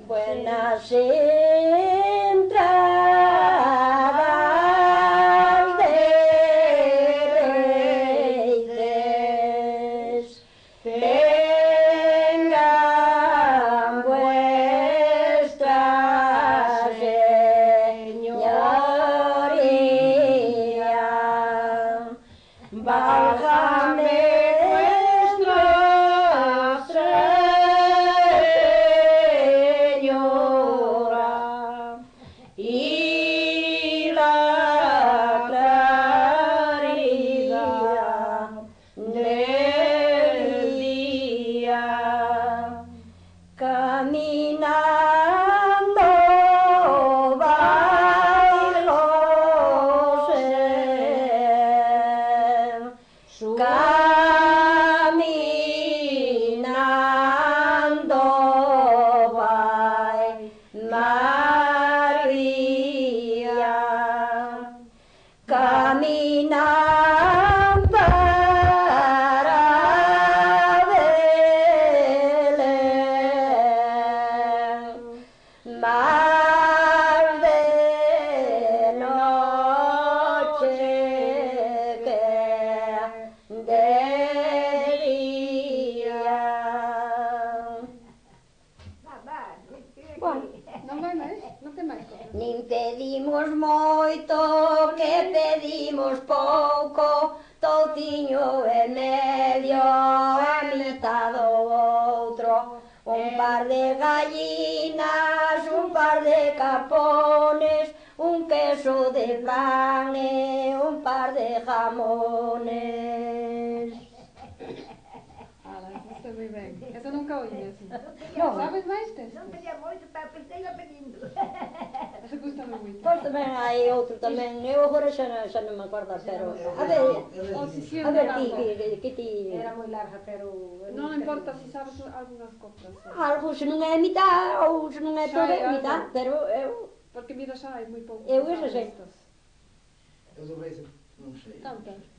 Buenas entradas de Reyes, tengan vuestra señoría, válgame nuestra Señora y la claridad del día, caminando bailó su caminando va María, caminan para Belén, más de noche que de día. Bueno, Non vai máis? Non ten máis cosas? nin pedimos moito, que pedimos pouco, touciño e medio, a mitad do outro, un par de gallinas, un par de capones, un queso de pan e un par de jamones. Ala, está moi ben. Esa nunca oí así. Non. Sabes máis textos? Non pedía moito, pero pensei a pedindo. Esa gustame moito. Pois tamén hai outro tamén, eu agora xa non me acordo, pero a ver, Posición a ver ti, larga. que ti... Era moi larga, pero... Non importa se sabes algunhas coplas. Algo, se non é a mitad, ou se non é Xa toda é a mitad, algo. pero eu... Porque mira xa hai moi pouco. Eu esa sei. Estas. Eu sobre iso non sei. Tantas.